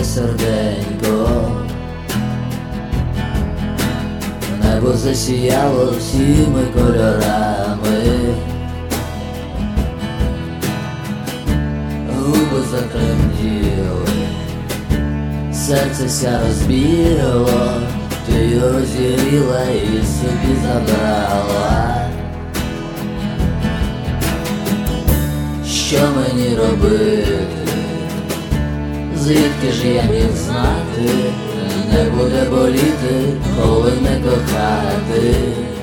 моє серденько, небо засіяло всіми кольорами, губи затремтіли, серце ся розбіло, ти його розігріла і собі забрала. Що мені робити? Звідки ж я міг знати? Не буде боліти, коли не кохати.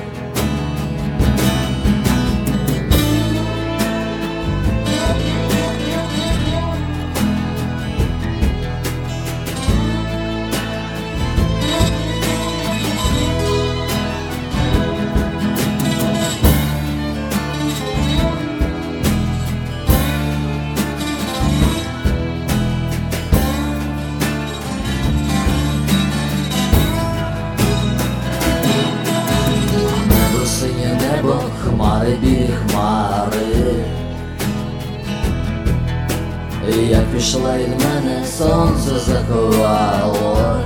Хмари, білі хмари, як пішла від мене, сонце заховалось,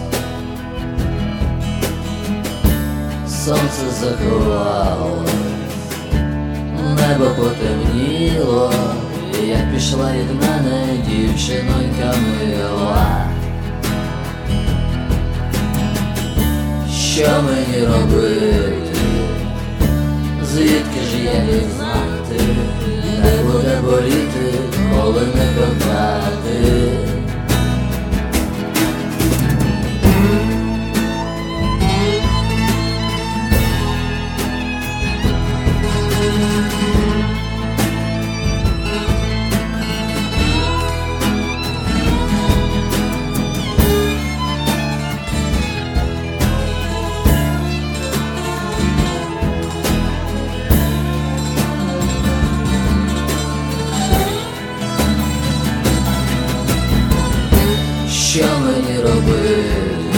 сонце заховалось, небо потемніло, як пішла від мене дівчинонька мила. Що мені робити? Звідки ж я міг знати? Не буде боліти, коли не кохати. Що мені робити?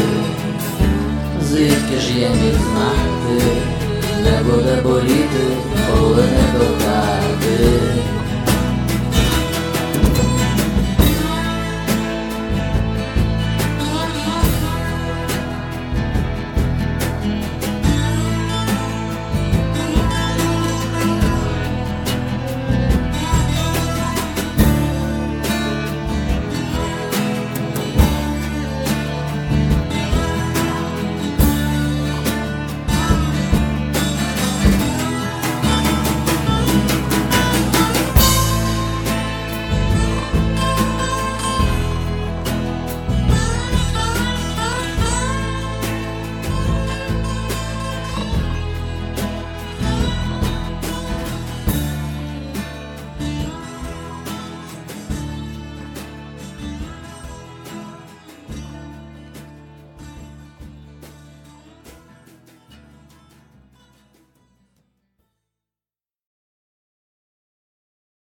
Звідки ж я міг знати? Не буде боліти, коли не кохати.